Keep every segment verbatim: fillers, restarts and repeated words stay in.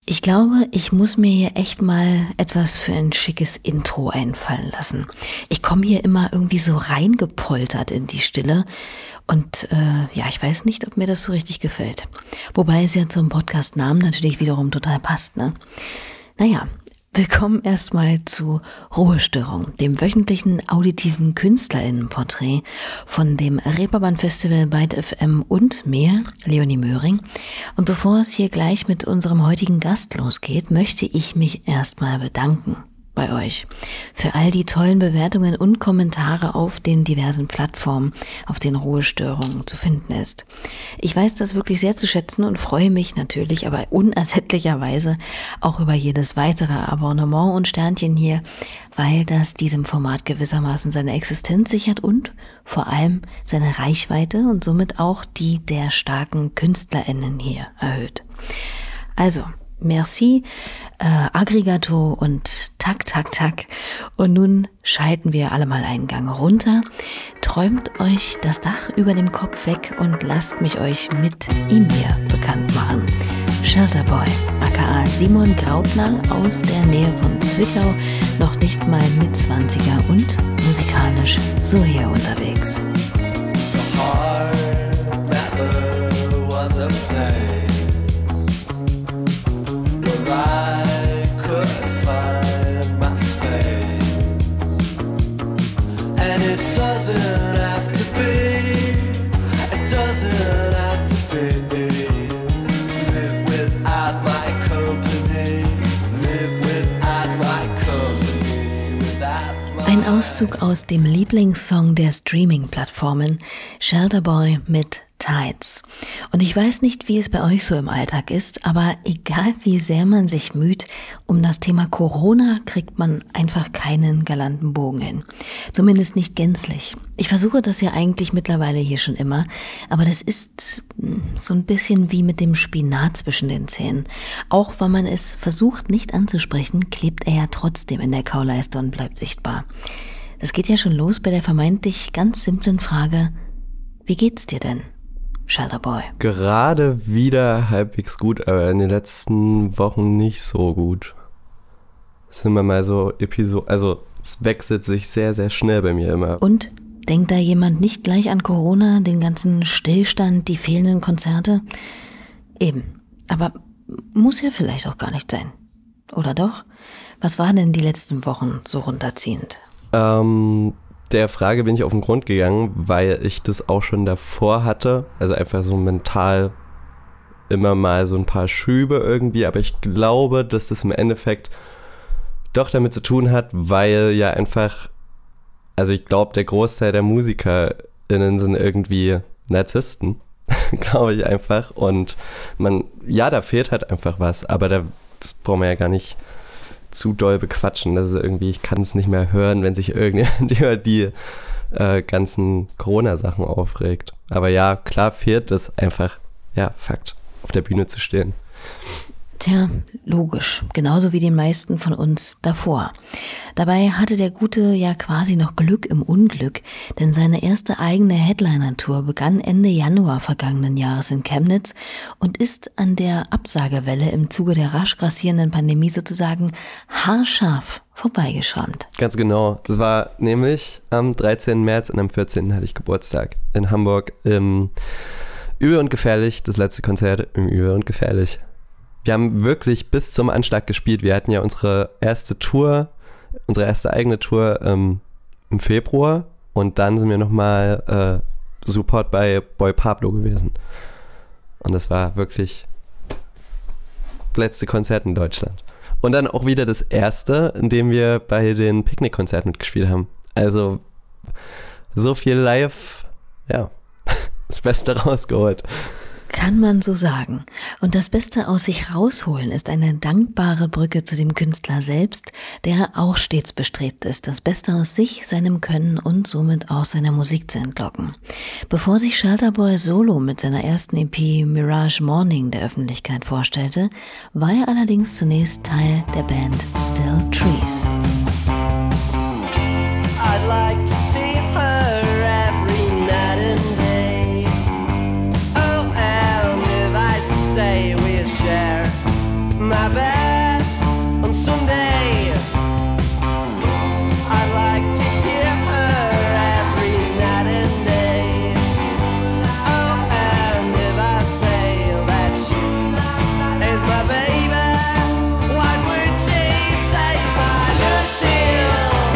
Ich glaube, ich muss mir hier echt mal etwas für ein schickes Intro einfallen lassen. Ich komme hier immer irgendwie so reingepoltert in die Stille und äh, ja, ich weiß nicht, ob mir das so richtig gefällt. Wobei es ja zum Podcast-Namen natürlich wiederum total passt, ne? Naja, willkommen erstmal zu Ruhestörung, dem wöchentlichen auditiven KünstlerInnenporträt von dem Reeperbahn-Festival Byte F M und mir, Leonie Möhring. Und bevor es hier gleich mit unserem heutigen Gast losgeht, möchte ich mich erstmal bedanken bei euch für all die tollen Bewertungen und Kommentare auf den diversen Plattformen, auf denen Ruhestörung zu finden ist. Ich weiß das wirklich sehr zu schätzen und freue mich natürlich, aber unersättlicherweise auch über jedes weitere Abonnement und Sternchen hier, weil das diesem Format gewissermaßen seine Existenz sichert und vor allem seine Reichweite und somit auch die der starken KünstlerInnen hier erhöht. Also, merci, äh, Aggregato und tak, tak, tak. Und nun schalten wir alle mal einen Gang runter. Träumt euch das Dach über dem Kopf weg und lasst mich euch mit ihm hier bekannt machen. Shelterboy, aka Simon Graupner aus der Nähe von Zwickau, noch nicht mal mit zwanziger und musikalisch so hier unterwegs. I could find my space, and it doesn't have to be, it doesn't have to be, live without my company, live without my company, without my... Ein Auszug aus dem Lieblingssong der Streaming-Plattformen, Shelterboy mit Tides. Und ich weiß nicht, wie es bei euch so im Alltag ist, aber egal wie sehr man sich müht, um das Thema Corona kriegt man einfach keinen galanten Bogen hin. Zumindest nicht gänzlich. Ich versuche das ja eigentlich mittlerweile hier schon immer, aber das ist so ein bisschen wie mit dem Spinat zwischen den Zähnen. Auch wenn man es versucht nicht anzusprechen, klebt er ja trotzdem in der Kauleiste und bleibt sichtbar. Das geht ja schon los bei der vermeintlich ganz simplen Frage, wie geht's dir denn? Shelterboy. Gerade wieder halbwegs gut, aber in den letzten Wochen nicht so gut. Es sind immer mal so Episoden, also es wechselt sich sehr, sehr schnell bei mir immer. Und denkt da jemand nicht gleich an Corona, den ganzen Stillstand, die fehlenden Konzerte? Eben. Aber muss ja vielleicht auch gar nicht sein. Oder doch? Was war denn die letzten Wochen so runterziehend? Ähm... Der Frage bin ich auf den Grund gegangen, weil ich das auch schon davor hatte, also einfach so mental immer mal so ein paar Schübe irgendwie, aber ich glaube, dass das im Endeffekt doch damit zu tun hat, weil ja einfach, also ich glaube, der Großteil der MusikerInnen sind irgendwie Narzissten, glaube ich einfach, und man, ja, da fehlt halt einfach was, aber da, das brauchen wir ja gar nicht zu doll bequatschen. Das ist irgendwie, ich kann es nicht mehr hören, wenn sich irgendjemand über die äh, ganzen Corona-Sachen aufregt. Aber ja, klar fehlt es einfach, ja, Fakt, auf der Bühne zu stehen. Tja, logisch. Genauso wie den meisten von uns davor. Dabei hatte der Gute ja quasi noch Glück im Unglück, denn seine erste eigene Headliner-Tour begann Ende Januar vergangenen Jahres in Chemnitz und ist an der Absagewelle im Zuge der rasch grassierenden Pandemie sozusagen haarscharf vorbeigeschrammt. Ganz genau. Das war nämlich am dreizehnten März und am vierzehnten hatte ich Geburtstag in Hamburg im Übel und Gefährlich, das letzte Konzert im Übel und Gefährlich. Wir haben wirklich bis zum Anschlag gespielt. Wir hatten ja unsere erste Tour, unsere erste eigene Tour ähm, im Februar und dann sind wir nochmal äh, Support bei Boy Pablo gewesen. Und das war wirklich das letzte Konzert in Deutschland. Und dann auch wieder das erste, in dem wir bei den Picknick-Konzerten mitgespielt haben. Also so viel live, ja, das Beste rausgeholt. Kann man so sagen. Und das Beste aus sich rausholen ist eine dankbare Brücke zu dem Künstler selbst, der auch stets bestrebt ist, das Beste aus sich, seinem Können und somit auch seiner Musik zu entlocken. Bevor sich Shelterboy solo mit seiner ersten E P Mirage Morning der Öffentlichkeit vorstellte, war er allerdings zunächst Teil der Band Still Trees. I'd like to see her every night and day. Oh, and if I stay, we'll share my bed on Sunday. I like to hear her every night and day. Oh, and if I say that she is my baby, what would she say, my Lucille?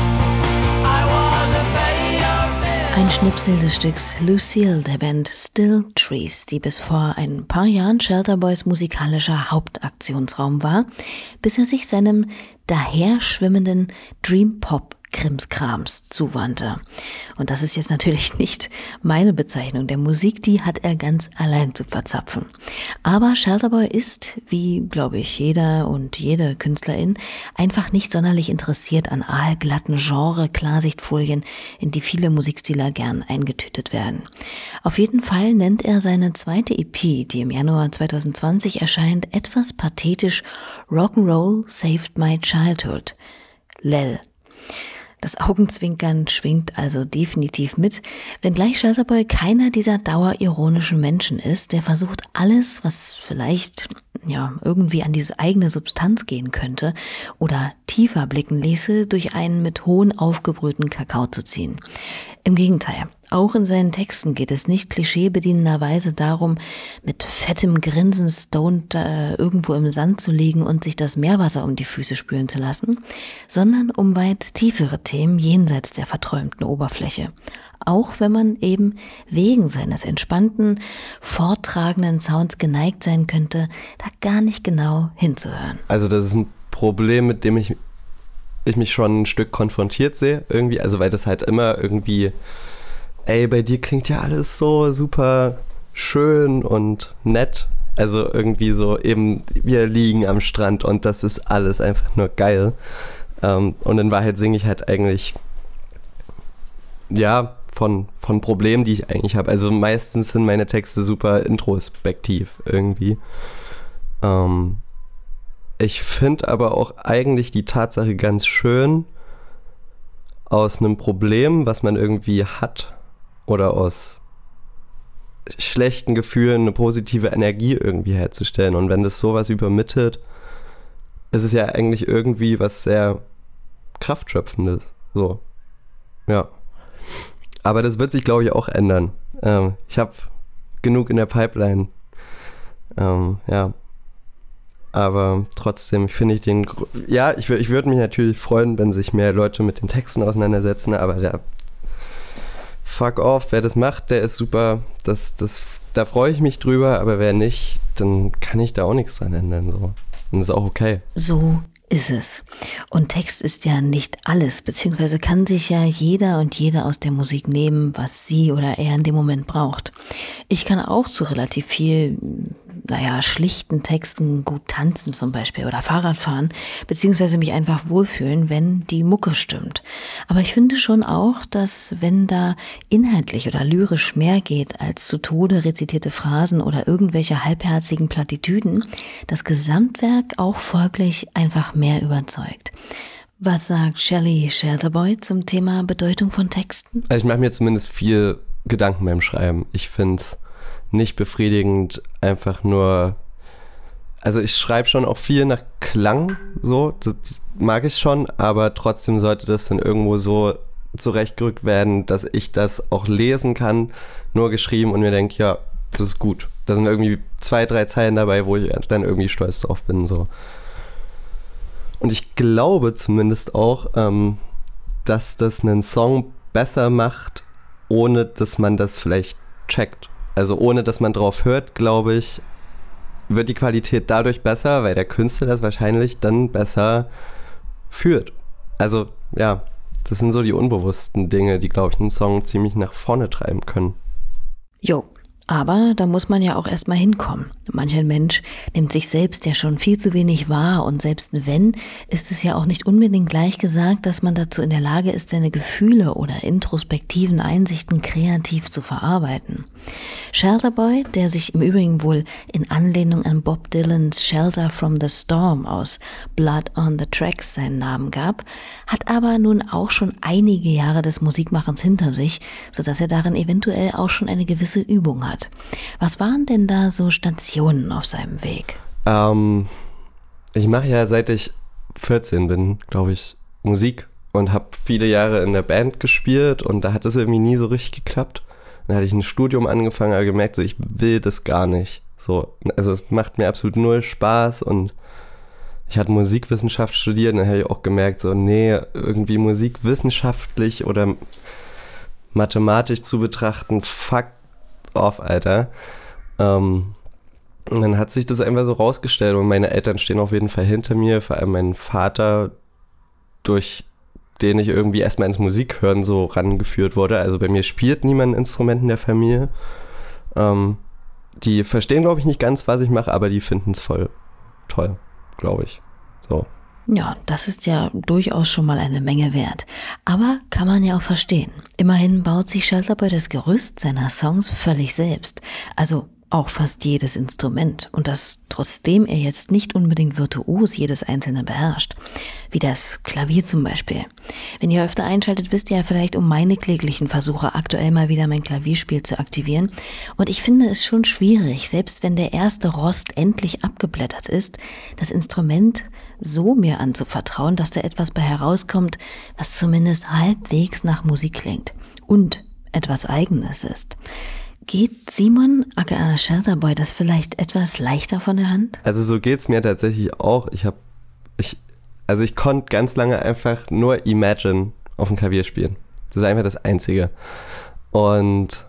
I wanna pay your bill. Ein Schnipsel des Stücks Lucille der Band Still Trees, die bis vor ein paar Jahren Shelterboys musikalischer Hauptaktionsraum war, bis er sich seinem daherschwimmenden Dream-Pop Krimskrams zuwandte. Und das ist jetzt natürlich nicht meine Bezeichnung der Musik, die hat er ganz allein zu verzapfen. Aber Shelterboy ist, wie glaube ich jeder und jede Künstlerin, einfach nicht sonderlich interessiert an aalglatten Genre-Klarsichtfolien, in die viele Musikstile gern eingetütet werden. Auf jeden Fall nennt er seine zweite E P, die im Januar zwanzig zwanzig erscheint, etwas pathetisch Rock'n'Roll Saved My Childhood. Lel. Das Augenzwinkern schwingt also definitiv mit, wenngleich Shelterboy keiner dieser dauerironischen Menschen ist, der versucht, alles, was vielleicht ja irgendwie an diese eigene Substanz gehen könnte oder tiefer blicken ließe, durch einen mit Hohn aufgebrühten Kakao zu ziehen. Im Gegenteil, auch in seinen Texten geht es nicht klischeebedienenderweise darum, mit fettem Grinsen stoned äh, irgendwo im Sand zu liegen und sich das Meerwasser um die Füße spülen zu lassen, sondern um weit tiefere Themen jenseits der verträumten Oberfläche. Auch wenn man eben wegen seines entspannten, vortragenden Sounds geneigt sein könnte, da gar nicht genau hinzuhören. Also das ist ein Problem, mit dem ich, ich mich schon ein Stück konfrontiert sehe, irgendwie, also weil das halt immer irgendwie, ey, bei dir klingt ja alles so super schön und nett, also irgendwie so eben, wir liegen am Strand und das ist alles einfach nur geil, ähm, und in Wahrheit singe ich halt eigentlich, ja, von, von Problemen, die ich eigentlich habe, also meistens sind meine Texte super introspektiv irgendwie, ähm, ich finde aber auch eigentlich die Tatsache ganz schön, aus einem Problem, was man irgendwie hat, oder aus schlechten Gefühlen eine positive Energie irgendwie herzustellen. Und wenn das sowas übermittelt, ist es ja eigentlich irgendwie was sehr Kraftschöpfendes. So, ja. Aber das wird sich, glaube ich, auch ändern. Ähm, ich habe genug in der Pipeline. Ähm, ja. Aber trotzdem finde ich den, ja, ich, ich würde mich natürlich freuen, wenn sich mehr Leute mit den Texten auseinandersetzen, aber der fuck off, wer das macht, der ist super, das, das, da freue ich mich drüber, aber wer nicht, dann kann ich da auch nichts dran ändern, so. Und das ist auch okay. So ist es. Und Text ist ja nicht alles, beziehungsweise kann sich ja jeder und jede aus der Musik nehmen, was sie oder er in dem Moment braucht. Ich kann auch zu relativ viel, naja, schlichten Texten gut tanzen zum Beispiel oder Fahrrad fahren, beziehungsweise mich einfach wohlfühlen, wenn die Mucke stimmt. Aber ich finde schon auch, dass wenn da inhaltlich oder lyrisch mehr geht als zu Tode rezitierte Phrasen oder irgendwelche halbherzigen Plattitüden, das Gesamtwerk auch folglich einfach mehr überzeugt. Was sagt Shelley Shelterboy zum Thema Bedeutung von Texten? Also ich mache mir zumindest viel Gedanken beim Schreiben. Ich finde es nicht befriedigend, einfach nur, also ich schreibe schon auch viel nach Klang, so, das mag ich schon, aber trotzdem sollte das dann irgendwo so zurechtgerückt werden, dass ich das auch lesen kann, nur geschrieben und mir denke, ja, das ist gut. Da sind irgendwie zwei, drei Zeilen dabei, wo ich dann irgendwie stolz drauf bin, so. Und ich glaube zumindest auch, ähm, dass das einen Song besser macht, ohne dass man das vielleicht checkt. Also ohne, dass man drauf hört, glaube ich, wird die Qualität dadurch besser, weil der Künstler das wahrscheinlich dann besser führt. Also ja, das sind so die unbewussten Dinge, die, glaube ich, einen Song ziemlich nach vorne treiben können. Jo, aber da muss man ja auch erstmal hinkommen. Mancher Mensch nimmt sich selbst ja schon viel zu wenig wahr und selbst wenn, ist es ja auch nicht unbedingt gleich gesagt, dass man dazu in der Lage ist, seine Gefühle oder introspektiven Einsichten kreativ zu verarbeiten. Shelterboy, der sich im Übrigen wohl in Anlehnung an Bob Dylans Shelter from the Storm aus Blood on the Tracks seinen Namen gab, hat aber nun auch schon einige Jahre des Musikmachens hinter sich, sodass er darin eventuell auch schon eine gewisse Übung hat. Was waren denn da so Stationen auf seinem Weg? Ähm, ich mache ja seit ich vierzehn bin, glaube ich, Musik und habe viele Jahre in der Band gespielt und da hat es irgendwie nie so richtig geklappt. Dann hatte ich ein Studium angefangen, aber gemerkt, so ich will das gar nicht. So, also es macht mir absolut null Spaß und ich hatte Musikwissenschaft studiert und dann habe ich auch gemerkt, so nee, irgendwie musikwissenschaftlich oder mathematisch zu betrachten, fuck off, Alter. Ähm, und dann hat sich das einfach so rausgestellt und meine Eltern stehen auf jeden Fall hinter mir, vor allem mein Vater, durch den ich irgendwie erstmal ins Musikhören so rangeführt wurde. Also bei mir spielt niemand ein Instrument in der Familie. Ähm, die verstehen, glaube ich, nicht ganz, was ich mache, aber die finden es voll toll, glaube ich. So. Ja, das ist ja durchaus schon mal eine Menge wert. Aber kann man ja auch verstehen. Immerhin baut sich Shelterboy das Gerüst seiner Songs völlig selbst. Also auch fast jedes Instrument. Und das trotzdem er jetzt nicht unbedingt virtuos jedes einzelne beherrscht. Wie das Klavier zum Beispiel. Wenn ihr öfter einschaltet, wisst ihr ja vielleicht um meine kläglichen Versuche, aktuell mal wieder mein Klavierspiel zu aktivieren. Und ich finde es schon schwierig, selbst wenn der erste Rost endlich abgeblättert ist, das Instrument so mir anzuvertrauen, dass da etwas bei herauskommt, was zumindest halbwegs nach Musik klingt und etwas Eigenes ist. Geht Simon aka Shelterboy das vielleicht etwas leichter von der Hand? Also so geht's mir tatsächlich auch. Ich habe, ich, also ich konnte ganz lange einfach nur Imagine auf dem Klavier spielen. Das ist einfach das Einzige. Und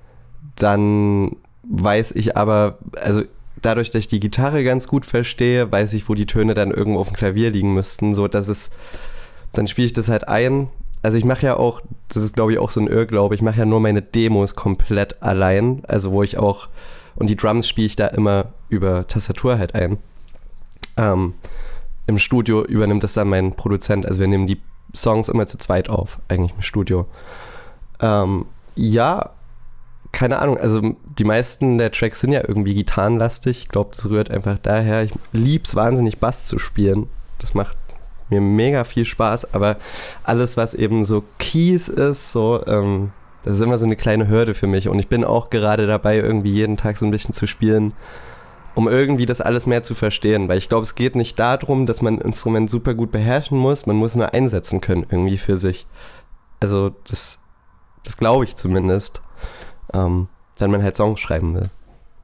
dann weiß ich aber, also dadurch, dass ich die Gitarre ganz gut verstehe, weiß ich, wo die Töne dann irgendwo auf dem Klavier liegen müssten, so dass es, dann spiele ich das halt ein. Also ich mache ja auch, das ist glaube ich auch so ein Irrglaube, ich mache ja nur meine Demos komplett allein, also wo ich auch, und die Drums spiele ich da immer über Tastatur halt ein. Ähm, im Studio übernimmt das dann mein Produzent, also wir nehmen die Songs immer zu zweit auf, eigentlich im Studio. Ähm, ja, keine Ahnung, also die meisten der Tracks sind ja irgendwie gitarrenlastig, ich glaube, das rührt einfach daher. Ich lieb's wahnsinnig, Bass zu spielen, das macht mir mega viel Spaß, aber alles, was eben so Keys ist, so, ähm, das ist immer so eine kleine Hürde für mich und ich bin auch gerade dabei, irgendwie jeden Tag so ein bisschen zu spielen, um irgendwie das alles mehr zu verstehen, weil ich glaube, es geht nicht darum, dass man ein Instrument super gut beherrschen muss, man muss nur einsetzen können irgendwie für sich. Also das, das glaube ich zumindest, ähm, wenn man halt Songs schreiben will.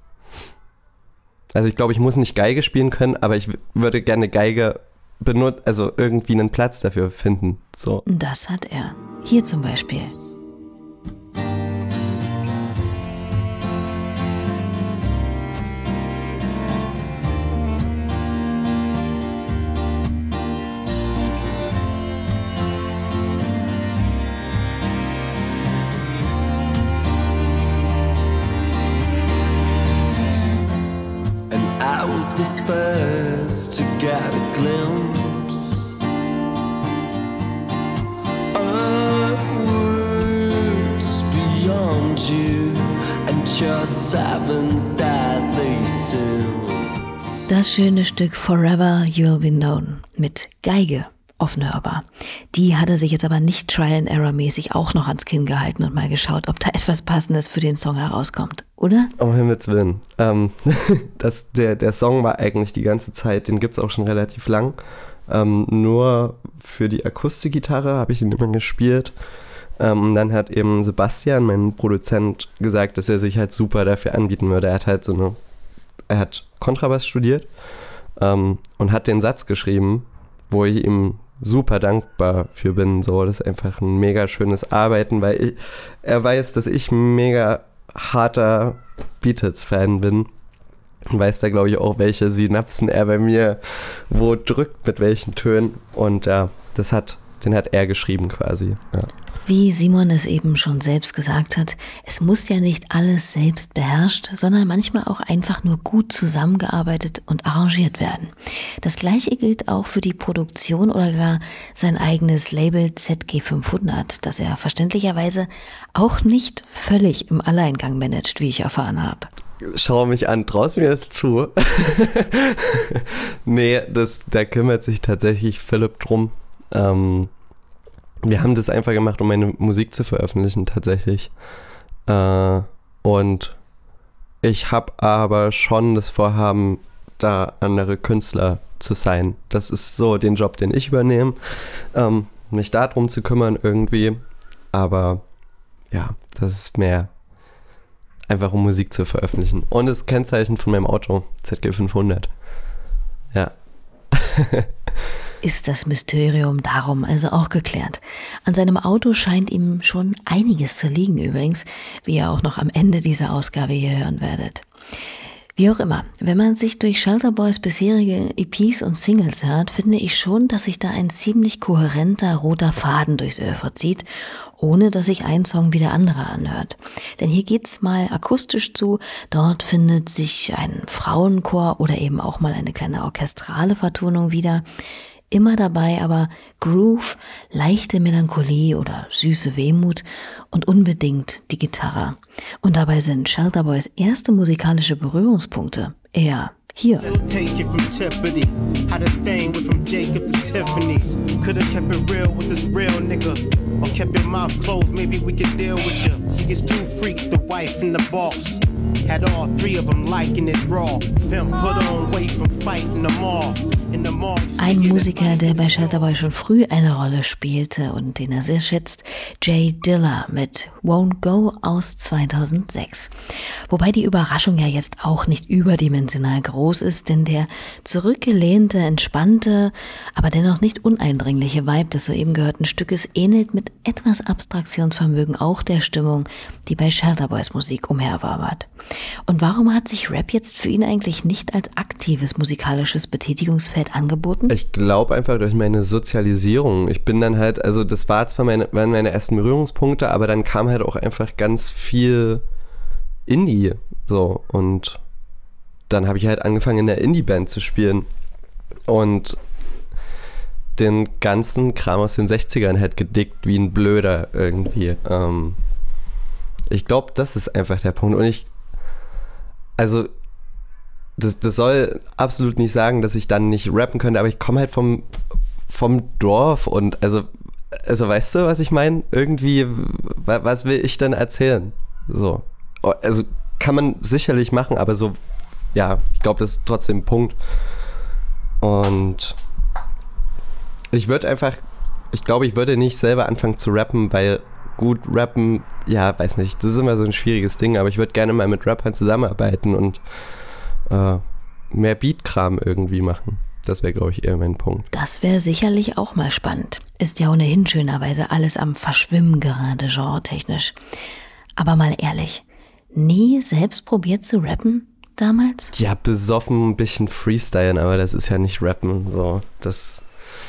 Also ich glaube, ich muss nicht Geige spielen können, aber ich w- würde gerne Geige benut- also irgendwie einen Platz dafür finden. So. Das hat er. Hier zum Beispiel. I was the first to get a glimpse of words beyond you and just seven deadly sins. Das schöne Stück Forever You'll Be Known mit Geige, offen hörbar. Die hat er sich jetzt aber nicht Trial-and-Error-mäßig auch noch ans Kinn gehalten und mal geschaut, ob da etwas Passendes für den Song herauskommt, oder? Um Himmels Willen. Ähm, das, der, der Song war eigentlich die ganze Zeit, den gibt es auch schon relativ lang. Ähm, nur für die Akustikgitarre habe ich ihn immer gespielt. Ähm, und dann hat eben Sebastian, mein Produzent, gesagt, dass er sich halt super dafür anbieten würde. Er hat halt so eine, er hat Kontrabass studiert ähm, und hat den Satz geschrieben, wo ich ihm super dankbar für bin. So, das ist einfach ein mega schönes Arbeiten, weil ich, er weiß, dass ich ein mega harter Beatles-Fan bin. Weiß da, glaube ich, auch, welche Synapsen er bei mir wo drückt, mit welchen Tönen. Und ja, das hat, den hat er geschrieben quasi. Ja. Wie Simon es eben schon selbst gesagt hat, es muss ja nicht alles selbst beherrscht, sondern manchmal auch einfach nur gut zusammengearbeitet und arrangiert werden. Das Gleiche gilt auch für die Produktion oder gar sein eigenes Label Z G fünfhundert, das er verständlicherweise auch nicht völlig im Alleingang managt, wie ich erfahren habe. Schau mich an, traust du mir das zu? Nee, das, da kümmert sich tatsächlich Philipp drum. Ähm, wir haben das einfach gemacht, um meine Musik zu veröffentlichen, tatsächlich. Äh, und ich habe aber schon das Vorhaben, da andere Künstler zu sein. Das ist so den Job, den ich übernehme, ähm, mich darum zu kümmern irgendwie. Aber ja, das ist mehr einfach, um Musik zu veröffentlichen. Und das Kennzeichen von meinem Auto, Z G fünfhundert. Ja. Ist das Mysterium darum also auch geklärt. An seinem Auto scheint ihm schon einiges zu liegen übrigens, wie ihr auch noch am Ende dieser Ausgabe hier hören werdet. Wie auch immer, wenn man sich durch Shelter Boys bisherige E Ps und Singles hört, finde ich schon, dass sich da ein ziemlich kohärenter roter Faden durchs Oeuvre zieht, ohne dass sich ein Song wie der andere anhört. Denn hier geht's mal akustisch zu, dort findet sich ein Frauenchor oder eben auch mal eine kleine orchestrale Vertonung wieder. Immer dabei aber Groove, leichte Melancholie oder süße Wehmut und unbedingt die Gitarre. Und dabei sind Shelter Boys erste musikalische Berührungspunkte eher hier. Let's take it from Tiffany. How this thing went from Jacob to Tiffany's. Coulda kept it real with this real nigga. Or kept your mouth closed, maybe we could deal with you. She gets two freaks, the wife and the boss. Had all three of them liking it raw. Pimp put on weight from fighting them all. In the mall. Ein Musiker, der bei Shelter Boy schon früh eine Rolle spielte und den er sehr schätzt, Jay Dilla mit Won't Go aus zweitausendsechs. Wobei die Überraschung ja jetzt auch nicht überdimensional groß ist, denn der zurückgelehnte, entspannte, aber dennoch nicht uneindringliche Vibe des soeben gehörten Stückes ähnelt mit etwas Abstraktionsvermögen auch der Stimmung, die bei Shelter Boys Musik umherwabert. Und warum hat sich Rap jetzt für ihn eigentlich nicht als aktives musikalisches Betätigungsfeld angeboten? Ich glaube einfach durch meine Sozialisierung. Ich bin dann halt, also das war zwar meine, waren meine ersten Berührungspunkte, aber dann kam halt auch einfach ganz viel Indie, so, und dann habe ich halt angefangen in der Indie-Band zu spielen und den ganzen Kram aus den sechzigern halt gedickt wie ein Blöder irgendwie. Ähm, ich glaube, das ist einfach der Punkt. Und ich, also, das, das soll absolut nicht sagen, dass ich dann nicht rappen könnte, aber ich komme halt vom, vom Dorf und also, also weißt du, was ich meine? Irgendwie, was will ich denn erzählen? So. Also kann man sicherlich machen, aber so, ja, ich glaube, das ist trotzdem ein Punkt. Und ich würde einfach, ich glaube, ich würde nicht selber anfangen zu rappen, weil gut rappen, ja, weiß nicht, das ist immer so ein schwieriges Ding, aber ich würde gerne mal mit Rappern zusammenarbeiten und äh, mehr Beat-Kram irgendwie machen. Das wäre, glaube ich, eher mein Punkt. Das wäre sicherlich auch mal spannend. Ist ja ohnehin schönerweise alles am Verschwimmen gerade, genre-technisch. Aber mal ehrlich, nie selbst probiert zu rappen damals? Ja, besoffen ein bisschen freestylen, aber das ist ja nicht rappen, so, das...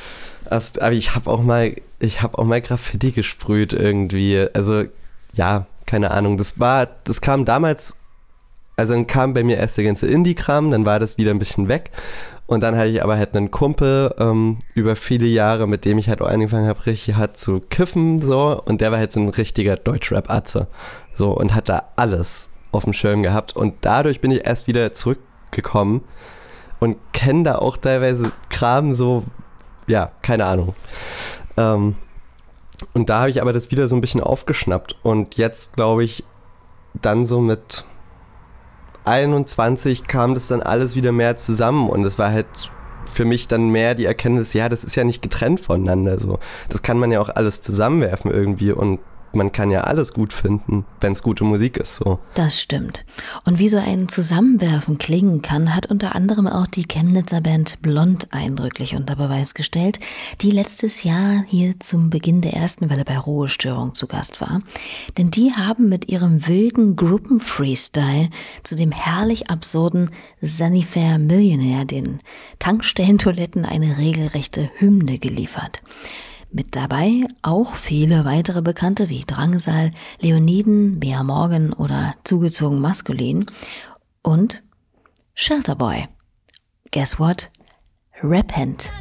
Aber ich habe auch mal, ich habe auch mal Graffiti gesprüht irgendwie. Also ja, keine Ahnung. Das war, das kam damals, also dann kam bei mir erst der ganze Indie-Kram, dann war das wieder ein bisschen weg. Und dann hatte ich aber halt einen Kumpel ähm, über viele Jahre, mit dem ich halt auch angefangen habe, richtig hart zu kiffen, so. Und der war halt so ein richtiger Deutschrap-Atze. So, und hat da alles auf dem Schirm gehabt. Und dadurch bin ich erst wieder zurückgekommen und kenne da auch teilweise Kram so. Ja, keine Ahnung. Ähm, und da habe ich aber das wieder so ein bisschen aufgeschnappt. Und jetzt, glaube ich, dann so mit einundzwanzig kam das dann alles wieder mehr zusammen. Und es war halt für mich dann mehr die Erkenntnis, ja, das ist ja nicht getrennt voneinander. So. Das kann man ja auch alles zusammenwerfen irgendwie. Und man kann ja alles gut finden, wenn es gute Musik ist. So. Das stimmt. Und wie so ein Zusammenwerfen klingen kann, hat unter anderem auch die Chemnitzer Band Blond eindrücklich unter Beweis gestellt, die letztes Jahr hier zum Beginn der ersten Welle bei Ruhestörung zu Gast war. Denn die haben mit ihrem wilden Gruppen-Freestyle zu dem herrlich absurden Sunnyfair Millionaire den Tankstellentoiletten eine regelrechte Hymne geliefert. Mit dabei auch viele weitere Bekannte wie Drangsal, Leoniden, Mea Morgan oder Zugezogen Maskulin und Shelter Boy. Guess what? Rappend.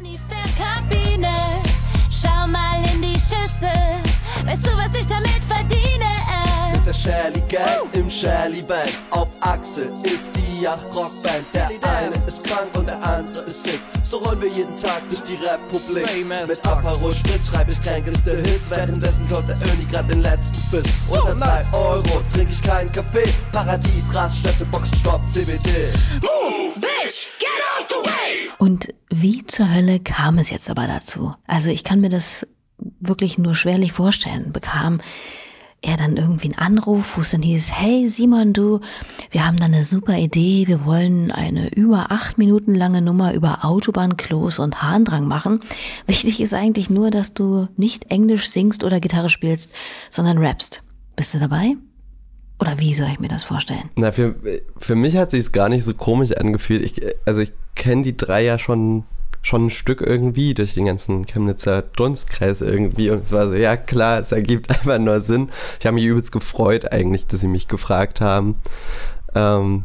Schau mal in die Schüssel, weißt du, was ich damit verdiene? mit der Shelly Gang im Shelly Band. Auf Achse ist die Yacht-Rockband. Der eine ist krank und der andere ist sick. So rollen wir jeden Tag durch die Republik. Mit Aperol Spritz schreib ich kränkeste Hits. Währenddessen kommt der Öni grad den letzten Biss. Unter drei Euro trink ich keinen Kaffee. Paradies, Raststätte, Boxenstopp, C B D. Move, bitch, get out the way! Und wie zur Hölle kam es jetzt aber dazu? Also ich kann mir das wirklich nur schwerlich vorstellen. Bekam er dann irgendwie einen Anruf, wo es dann hieß, hey Simon, du, wir haben da eine super Idee, wir wollen eine über acht Minuten lange Nummer über Autobahnklos und Harndrang machen. Wichtig ist eigentlich nur, dass du nicht Englisch singst oder Gitarre spielst, sondern rappst. Bist du dabei? Oder wie soll ich mir das vorstellen? Na, für, für mich hat sich's gar nicht so komisch angefühlt. Ich, also ich kenne die drei ja schon schon ein Stück irgendwie durch den ganzen Chemnitzer Dunstkreis irgendwie und es war so, ja klar, es ergibt einfach nur Sinn. Ich habe mich übelst gefreut eigentlich, dass sie mich gefragt haben. Ähm,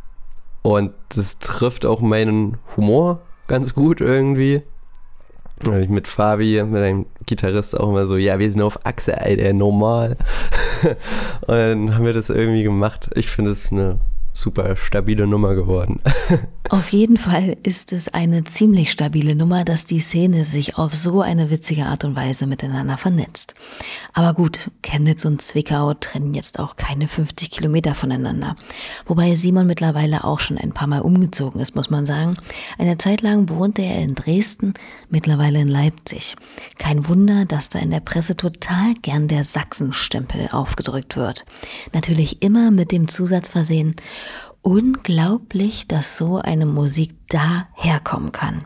und das trifft auch meinen Humor ganz gut irgendwie. Da habe ich mit Fabi, mit einem Gitarrist auch immer so, ja, wir sind auf Achse, Alter, normal. Und dann haben wir das irgendwie gemacht. Ich finde es eine super stabile Nummer geworden. Auf jeden Fall ist es eine ziemlich stabile Nummer, dass die Szene sich auf so eine witzige Art und Weise miteinander vernetzt. Aber gut, Chemnitz und Zwickau trennen jetzt auch keine fünfzig Kilometer voneinander. Wobei Simon mittlerweile auch schon ein paar Mal umgezogen ist, muss man sagen. Eine Zeit lang wohnte er in Dresden, mittlerweile in Leipzig. Kein Wunder, dass da in der Presse total gern der Sachsenstempel aufgedrückt wird. Natürlich immer mit dem Zusatz versehen, unglaublich, dass so eine Musik da herkommen kann.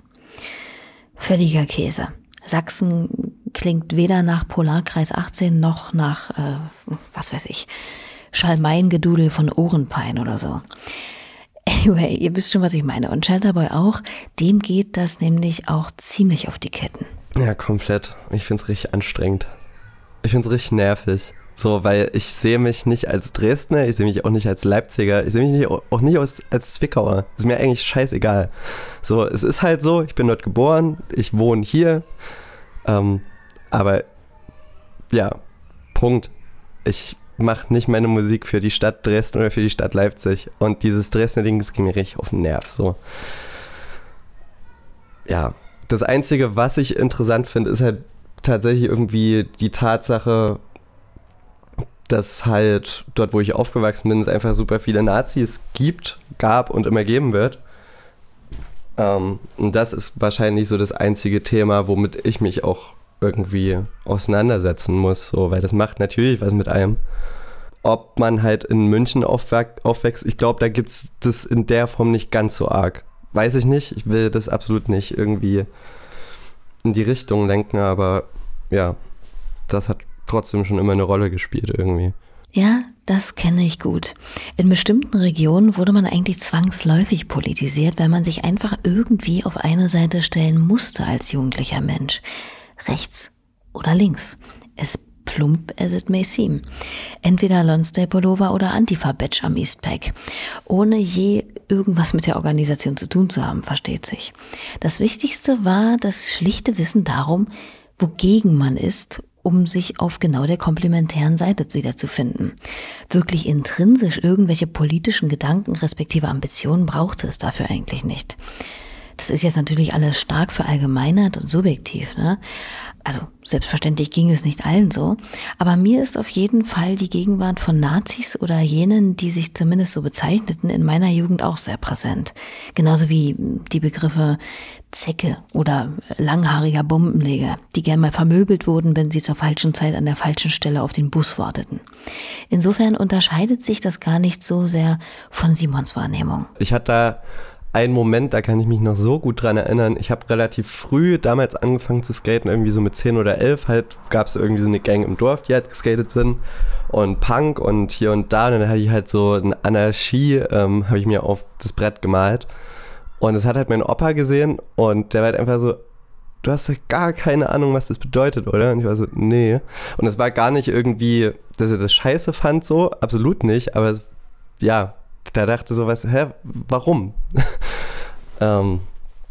Völliger Käse. Sachsen klingt weder nach Polarkreis achtzehn noch nach, äh, was weiß ich, Schalmeingedudel von Ohrenpein oder so. Anyway, ihr wisst schon, was ich meine. Und Shelterboy auch, dem geht das nämlich auch ziemlich auf die Ketten. Ja, komplett. Ich find's richtig anstrengend. Ich find's richtig nervig. So, weil ich sehe mich nicht als Dresdner, ich sehe mich auch nicht als Leipziger, ich sehe mich nicht, auch nicht als, als Zwickauer. Ist mir eigentlich scheißegal. So, es ist halt so, ich bin dort geboren, ich wohne hier, ähm, aber ja, Punkt. Ich mache nicht meine Musik für die Stadt Dresden oder für die Stadt Leipzig. Und dieses Dresdner Ding, das ging mir richtig auf den Nerv. So. Ja, das Einzige, was ich interessant finde, ist halt tatsächlich irgendwie die Tatsache, dass halt dort, wo ich aufgewachsen bin, es einfach super viele Nazis gibt, gab und immer geben wird. Ähm, und das ist wahrscheinlich so das einzige Thema, womit ich mich auch irgendwie auseinandersetzen muss, so, weil das macht natürlich was mit einem. Ob man halt in München aufwächst, aufwächst ich glaube, da gibt es das in der Form nicht ganz so arg. Weiß ich nicht, ich will das absolut nicht irgendwie in die Richtung lenken, aber ja, das hat trotzdem schon immer eine Rolle gespielt irgendwie. Ja, das kenne ich gut. In bestimmten Regionen wurde man eigentlich zwangsläufig politisiert, weil man sich einfach irgendwie auf eine Seite stellen musste als jugendlicher Mensch. Rechts oder links. As plump as it may seem. Entweder Lonsdale-Pullover oder Antifa-Badge am Eastpack. Ohne je irgendwas mit der Organisation zu tun zu haben, versteht sich. Das Wichtigste war das schlichte Wissen darum, wogegen man ist, um sich auf genau der komplementären Seite wiederzufinden. Wirklich intrinsisch irgendwelche politischen Gedanken respektive Ambitionen brauchte es dafür eigentlich nicht. Das ist jetzt natürlich alles stark verallgemeinert und subjektiv, ne? Also selbstverständlich ging es nicht allen so, aber mir ist auf jeden Fall die Gegenwart von Nazis oder jenen, die sich zumindest so bezeichneten, in meiner Jugend auch sehr präsent. Genauso wie die Begriffe Zecke oder langhaariger Bombenleger, die gern mal vermöbelt wurden, wenn sie zur falschen Zeit an der falschen Stelle auf den Bus warteten. Insofern unterscheidet sich das gar nicht so sehr von Simons Wahrnehmung. Ich hatte da einen Moment, da kann ich mich noch so gut dran erinnern. Ich habe relativ früh damals angefangen zu skaten, irgendwie so mit zehn oder elf. Halt gab es irgendwie so eine Gang im Dorf, die halt geskatet sind. Und Punk und hier und da. Und dann hatte ich halt so eine Anarchie, ähm, habe ich mir auf das Brett gemalt. Und das hat halt mein Opa gesehen. Und der war halt einfach so, du hast ja gar keine Ahnung, was das bedeutet, oder? Und ich war so, nee. Und es war gar nicht irgendwie, dass er das scheiße fand, so. Absolut nicht. Aber es, ja, da dachte so was, hä, warum? ähm,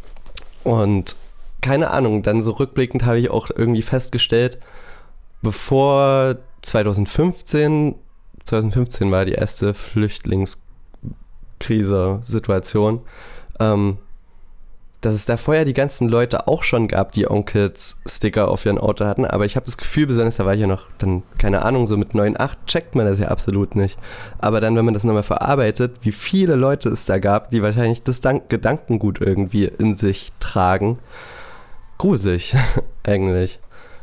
und keine Ahnung, dann so rückblickend habe ich auch irgendwie festgestellt, bevor zwanzig fünfzehn, zwanzig fünfzehn war die erste Flüchtlingskrise-Situation, ähm, dass es da vorher die ganzen Leute auch schon gab, die Onkels-Sticker auf ihren Auto hatten, aber ich habe das Gefühl, besonders da war ich ja noch dann, keine Ahnung, so mit neun, acht checkt man das ja absolut nicht. Aber dann, wenn man das nochmal verarbeitet, wie viele Leute es da gab, die wahrscheinlich das Dank- Gedankengut irgendwie in sich tragen, gruselig eigentlich.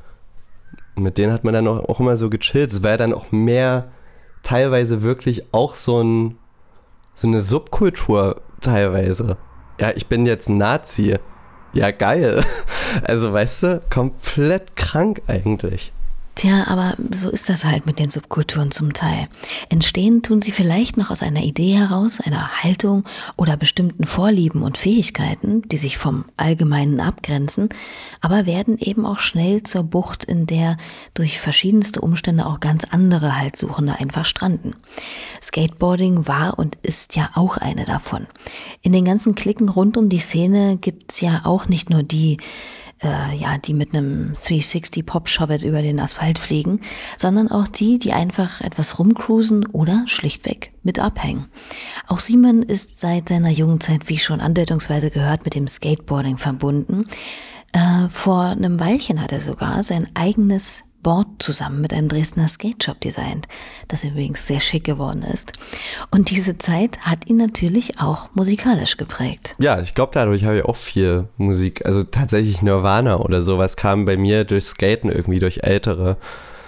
Und mit denen hat man dann auch, auch immer so gechillt. Es war ja dann auch mehr, teilweise wirklich auch so, ein, so eine Subkultur teilweise. Ja, ich bin jetzt ein Nazi. Ja, geil. Also, weißt du, komplett krank eigentlich. Tja, aber so ist das halt mit den Subkulturen zum Teil. Entstehen tun sie vielleicht noch aus einer Idee heraus, einer Haltung oder bestimmten Vorlieben und Fähigkeiten, die sich vom Allgemeinen abgrenzen, aber werden eben auch schnell zur Bucht, in der durch verschiedenste Umstände auch ganz andere Haltsuchende einfach stranden. Skateboarding war und ist ja auch eine davon. In den ganzen Klicken rund um die Szene gibt's ja auch nicht nur die, Äh, ja, die mit einem dreihundertsechzig Pop-Shop über den Asphalt fliegen, sondern auch die, die einfach etwas rumcruisen oder schlichtweg mit abhängen. Auch Simon ist seit seiner jungen Zeit, wie schon andeutungsweise gehört, mit dem Skateboarding verbunden. Äh, vor einem Weilchen hat er sogar sein eigenes Board zusammen mit einem Dresdner Skate-Shop designt, das übrigens sehr schick geworden ist. Und diese Zeit hat ihn natürlich auch musikalisch geprägt. Ja, ich glaube, dadurch habe ich auch viel Musik, also tatsächlich Nirvana oder sowas kam bei mir durch Skaten irgendwie, durch Ältere,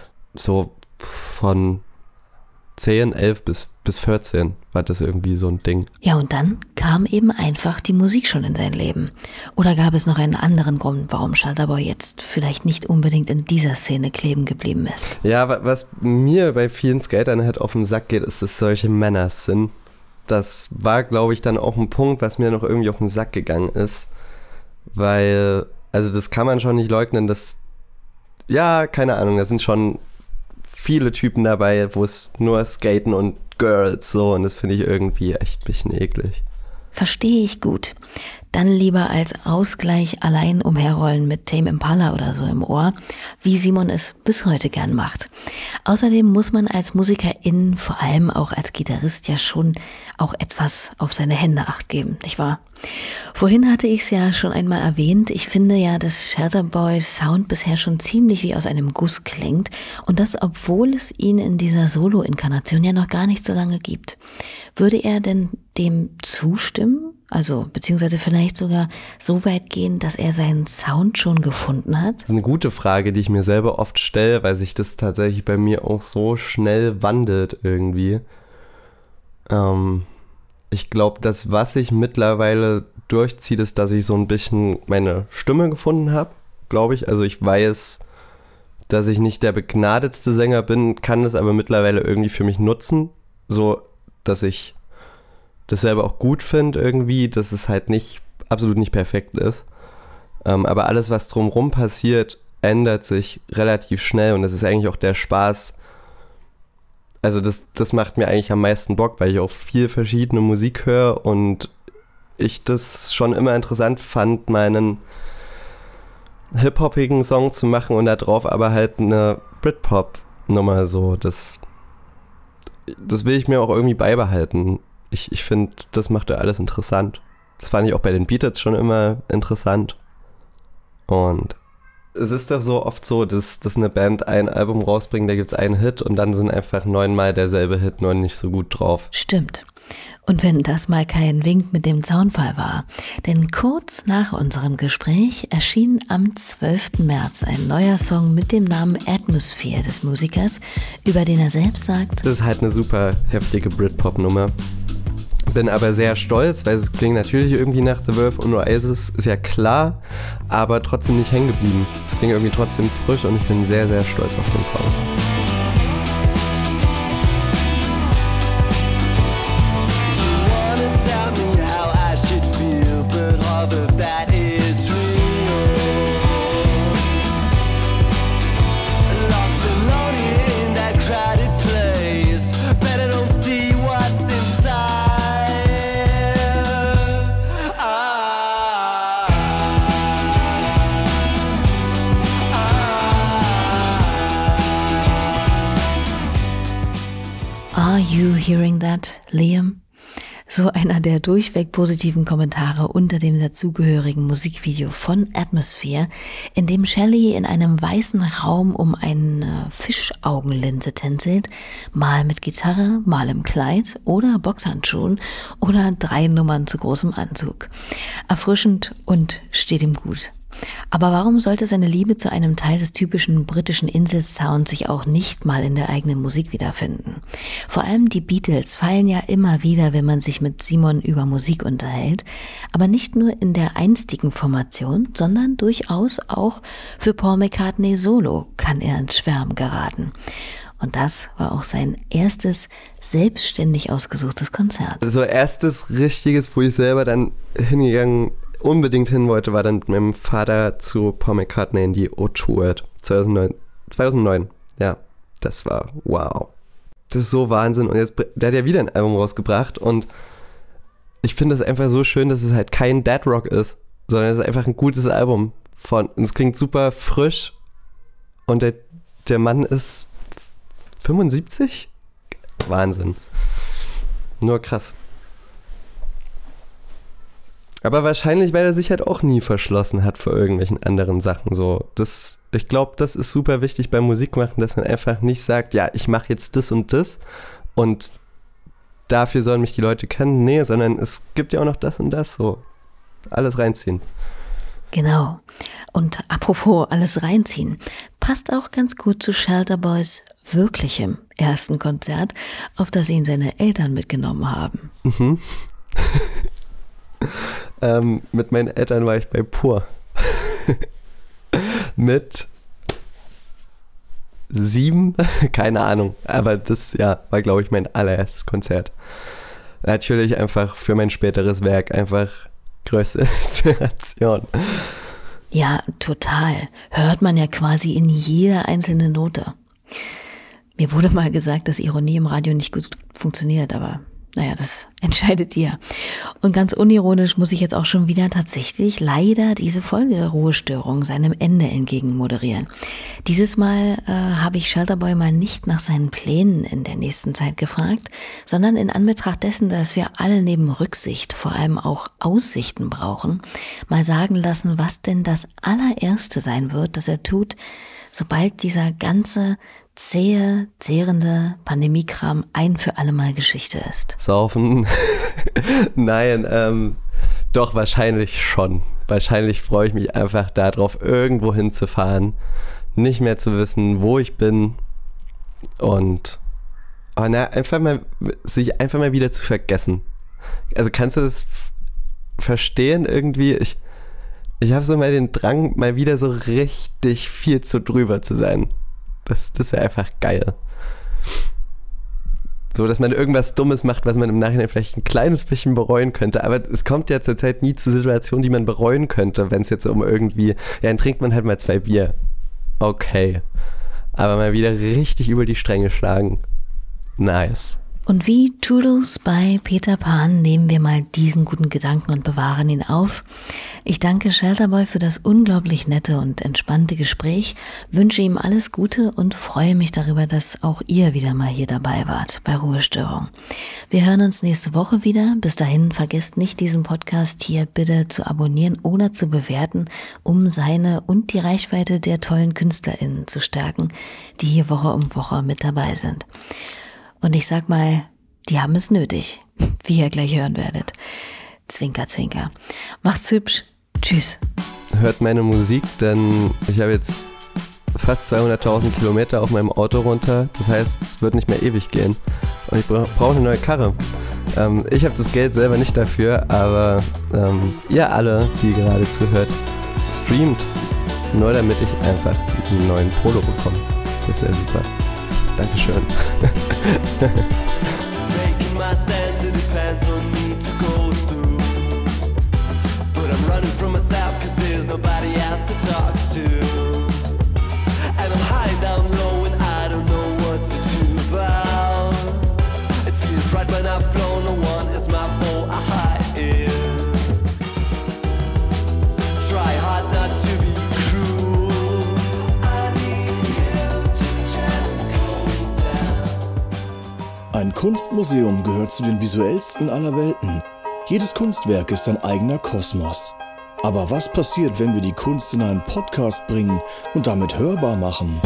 so von zehn, elf bis, bis vierzehn war das irgendwie so ein Ding. Ja, und dann kam eben einfach die Musik schon in sein Leben. Oder gab es noch einen anderen Grund, warum Schalterboy jetzt vielleicht nicht unbedingt in dieser Szene kleben geblieben ist? Ja, wa- was mir bei vielen Skatern halt auf den Sack geht, ist, dass solche Männer sind. Das war, glaube ich, dann auch ein Punkt, was mir noch irgendwie auf den Sack gegangen ist. Weil, also das kann man schon nicht leugnen, dass, ja, keine Ahnung, da sind schon viele Typen dabei, wo es nur Skaten und Girls so, und das finde ich irgendwie echt ein bisschen eklig. Verstehe ich gut. Dann lieber als Ausgleich allein umherrollen mit Tame Impala oder so im Ohr, wie Simon es bis heute gern macht. Außerdem muss man als Musikerin, vor allem auch als Gitarrist, ja schon auch etwas auf seine Hände Acht geben, nicht wahr? Vorhin hatte ich es ja schon einmal erwähnt, ich finde ja, dass Schalterboys Sound bisher schon ziemlich wie aus einem Guss klingt und das, obwohl es ihn in dieser Solo-Inkarnation ja noch gar nicht so lange gibt. Würde er denn dem zustimmen? Also, beziehungsweise vielleicht sogar so weit gehen, dass er seinen Sound schon gefunden hat? Das ist eine gute Frage, die ich mir selber oft stelle, weil sich das tatsächlich bei mir auch so schnell wandelt irgendwie. Ähm, ich glaube, das, was sich mittlerweile durchzieht, ist, dass ich so ein bisschen meine Stimme gefunden habe, glaube ich. Also ich weiß, dass ich nicht der begnadetste Sänger bin, kann es aber mittlerweile irgendwie für mich nutzen, so dass ich das selber auch gut finde irgendwie, dass es halt nicht, absolut nicht perfekt ist. Ähm, aber alles, was drumherum passiert, ändert sich relativ schnell und das ist eigentlich auch der Spaß. Also das, das macht mir eigentlich am meisten Bock, weil ich auch viel verschiedene Musik höre und ich das schon immer interessant fand, meinen hip-hoppigen Song zu machen und da drauf aber halt eine Britpop-Nummer so. Das, das will ich mir auch irgendwie beibehalten. Ich, ich finde, das macht ja alles interessant. Das fand ich auch bei den Beatles schon immer interessant. Und es ist doch so oft so, dass, dass eine Band ein Album rausbringt, da gibt es einen Hit und dann sind einfach neunmal derselbe Hit, nur nicht so gut drauf. Stimmt. Und wenn das mal kein Wink mit dem Zaunfall war. Denn kurz nach unserem Gespräch erschien am zwölften März ein neuer Song mit dem Namen Atmosphere des Musikers, über den er selbst sagt: Das ist halt eine super heftige Britpop-Nummer. Bin aber sehr stolz, weil es klingt natürlich irgendwie nach The Verve und Oasis, ist ja klar, aber trotzdem nicht hängen geblieben. Es klingt irgendwie trotzdem frisch und ich bin sehr, sehr stolz auf den Song. you hearing that, Liam? So einer der durchweg positiven Kommentare unter dem dazugehörigen Musikvideo von Atmosphere, in dem Shelley in einem weißen Raum um eine Fischaugenlinse tänzelt, mal mit Gitarre, mal im Kleid oder Boxhandschuhen oder drei Nummern zu großem Anzug. Erfrischend und steht ihm gut. Aber warum sollte seine Liebe zu einem Teil des typischen britischen Inselsounds sich auch nicht mal in der eigenen Musik wiederfinden? Vor allem die Beatles fallen ja immer wieder, wenn man sich mit Simon über Musik unterhält, aber nicht nur in der einstigen Formation, sondern durchaus auch für Paul McCartney solo kann er ins Schwärmen geraten. Und das war auch sein erstes selbstständig ausgesuchtes Konzert. So erstes richtiges, wo ich selber dann hingegangen unbedingt hin wollte, war dann mit meinem Vater zu Paul McCartney in die O zwei World zweitausendneun. zweitausendneun, ja, das war wow. Das ist so Wahnsinn und jetzt, der hat ja wieder ein Album rausgebracht und ich finde es einfach so schön, dass es halt kein Dead Rock ist, sondern es ist einfach ein gutes Album von, und es klingt super frisch und der, der Mann ist fünfundsiebzig? Wahnsinn. Nur krass. Aber wahrscheinlich, weil er sich halt auch nie verschlossen hat vor irgendwelchen anderen Sachen. So, das, ich glaube, das ist super wichtig beim Musikmachen, dass man einfach nicht sagt, ja, ich mache jetzt das und das und dafür sollen mich die Leute kennen. Nee, sondern es gibt ja auch noch das und das. So, alles reinziehen. Genau. Und apropos alles reinziehen, passt auch ganz gut zu Shelter Boys wirklichem ersten Konzert, auf das ihn seine Eltern mitgenommen haben. Mhm. ähm, mit meinen Eltern war ich bei Pur. Mit sieben, keine Ahnung, aber das ja war, glaube ich, mein allererstes Konzert. Natürlich einfach für mein späteres Werk einfach größte Inspiration. Ja, total. Hört man ja quasi in jeder einzelnen Note. Mir wurde mal gesagt, dass Ironie im Radio nicht gut funktioniert, aber naja, das entscheidet ihr. Und ganz unironisch muss ich jetzt auch schon wieder tatsächlich leider diese Folge Ruhestörung seinem Ende entgegen moderieren. Dieses Mal äh, habe ich Shelterboy mal nicht nach seinen Plänen in der nächsten Zeit gefragt, sondern in Anbetracht dessen, dass wir alle neben Rücksicht vor allem auch Aussichten brauchen, mal sagen lassen, was denn das allererste sein wird, das er tut, sobald dieser ganze zähe, zehrende Pandemiekram ein für alle Mal Geschichte ist. Saufen? Nein, ähm, doch wahrscheinlich schon. Wahrscheinlich freue ich mich einfach darauf, irgendwo hinzufahren, nicht mehr zu wissen, wo ich bin und oh, na, einfach mal, sich einfach mal wieder zu vergessen. Also kannst du das f- verstehen irgendwie? Ich, ich habe so mal den Drang, mal wieder so richtig viel zu drüber zu sein. Das, das wäre einfach geil. So, dass man irgendwas Dummes macht, was man im Nachhinein vielleicht ein kleines bisschen bereuen könnte. Aber es kommt ja zurzeit nie zu Situationen, die man bereuen könnte, wenn es jetzt um irgendwie, ja, dann trinkt man halt mal zwei Bier. Okay. Aber mal wieder richtig über die Stränge schlagen. Nice. Und wie Toodles bei Peter Pan nehmen wir mal diesen guten Gedanken und bewahren ihn auf. Ich danke Shelterboy für das unglaublich nette und entspannte Gespräch, wünsche ihm alles Gute und freue mich darüber, dass auch ihr wieder mal hier dabei wart bei Ruhestörung. Wir hören uns nächste Woche wieder. Bis dahin vergesst nicht, diesen Podcast hier bitte zu abonnieren oder zu bewerten, um seine und die Reichweite der tollen KünstlerInnen zu stärken, die hier Woche um Woche mit dabei sind. Und ich sag mal, die haben es nötig, wie ihr gleich hören werdet. Zwinker, zwinker. Macht's hübsch. Tschüss. Hört meine Musik, denn ich habe jetzt fast zweihunderttausend Kilometer auf meinem Auto runter. Das heißt, es wird nicht mehr ewig gehen. Und ich bra- brauche eine neue Karre. Ähm, ich habe das Geld selber nicht dafür, aber ähm, ihr alle, die gerade zuhört, streamt. Nur damit ich einfach einen neuen Polo bekomme. Das wäre super. Dankeschön. Making my stance, it depends on me to go through. But I'm running from myself cause there's nobody else to talk to. And I'm high down low and I don't know what to do about. It feels right when I flow, no one is my foe, I hide in. Try hard not to be cruel. I need you to just calm down. Ein Ein Kunstmuseum gehört zu den visuellsten aller Welten. Jedes Kunstwerk ist ein eigener Kosmos. Aber was passiert, wenn wir die Kunst in einen Podcast bringen und damit hörbar machen?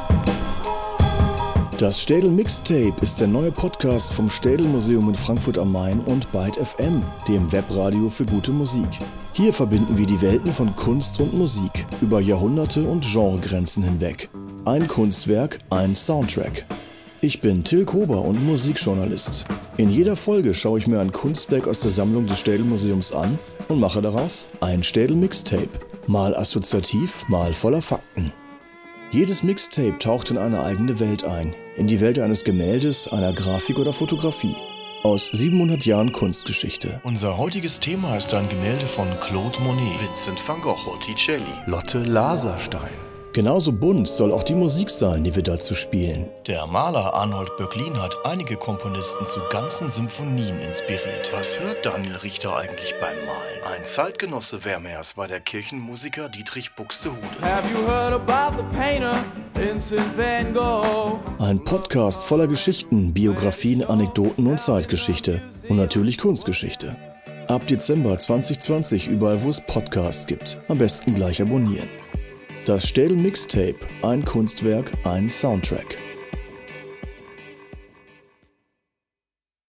Das Städel Mixtape ist der neue Podcast vom Städel Museum in Frankfurt am Main und Byte F M, dem Webradio für gute Musik. Hier verbinden wir die Welten von Kunst und Musik über Jahrhunderte und Genregrenzen hinweg. Ein Kunstwerk, ein Soundtrack. Ich bin Till Kober und Musikjournalist. In jeder Folge schaue ich mir ein Kunstwerk aus der Sammlung des Städel Museums an und mache daraus ein Städel Mixtape. Mal assoziativ, mal voller Fakten. Jedes Mixtape taucht in eine eigene Welt ein. In die Welt eines Gemäldes, einer Grafik oder Fotografie. Aus siebenhundert Jahren Kunstgeschichte. Unser heutiges Thema ist ein Gemälde von Claude Monet, Vincent van Gogh, Botticelli, Lotte Laserstein. Genauso bunt soll auch die Musik sein, die wir dazu spielen. Der Maler Arnold Böcklin hat einige Komponisten zu ganzen Symphonien inspiriert. Was hört Daniel Richter eigentlich beim Malen? Ein Zeitgenosse Vermeers war der Kirchenmusiker Dietrich Buxtehude. Have you heard about the painter Vincent van Gogh? Ein Podcast voller Geschichten, Biografien, Anekdoten und Zeitgeschichte. Und natürlich Kunstgeschichte. Ab Dezember zwanzig zwanzig überall, wo es Podcasts gibt. Am besten gleich abonnieren. Das Städel Mixtape, ein Kunstwerk, ein Soundtrack.